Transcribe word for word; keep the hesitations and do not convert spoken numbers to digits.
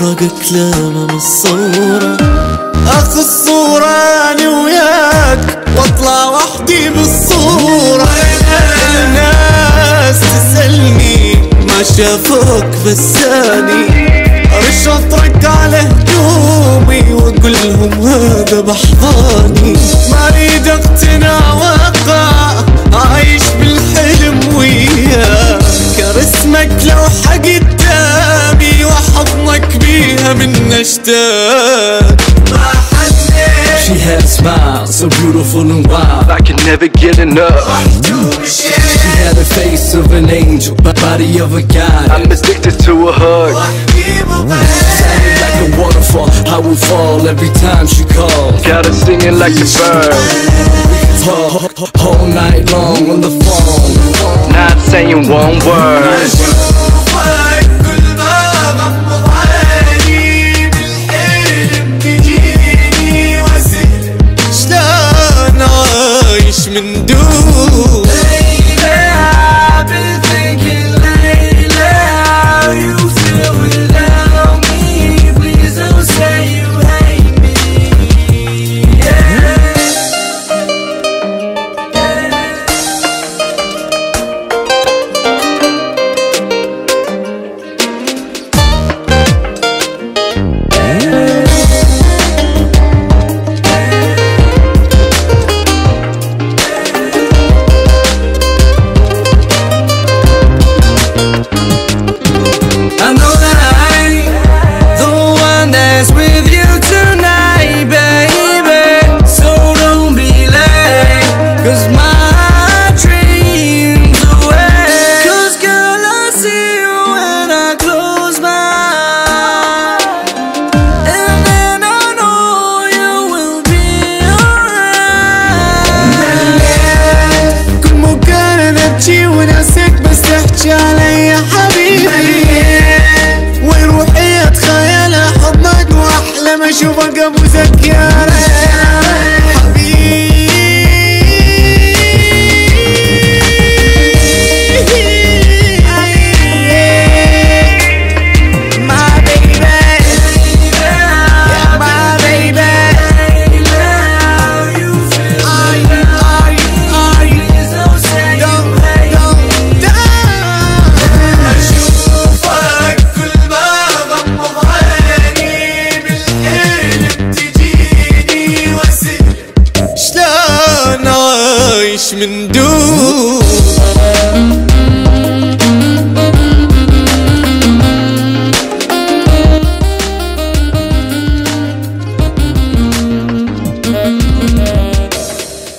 صورة كلامة من الصورة، اخذ الصورة اني وياك واطلع وحدي بالصورة. الناس تسألني ما شافوك بساني، ارش اطرق على هدومي واقولهم هذا بحضاني. ما اريد اقتنع واقع عايش بالحلم وياك، رسمك لوحة قدامي وحضنك بيها من اشتاق. She had a smile so beautiful and wild, I can never get enough. She had the face of an angel, body of a god, I'm addicted to a hug. Sounded like a waterfall, I will fall every time she calls. Got her singing like a bird, whole night long on the phone, not saying one word. من دون Lately I've been thinking lately how you feel without me. Please don't say you hate me. Yeah. وناسك بس تحكي علي يا حبيبي، وين روحي اتخيل حضنك واحلم اشوفك ابو زكي.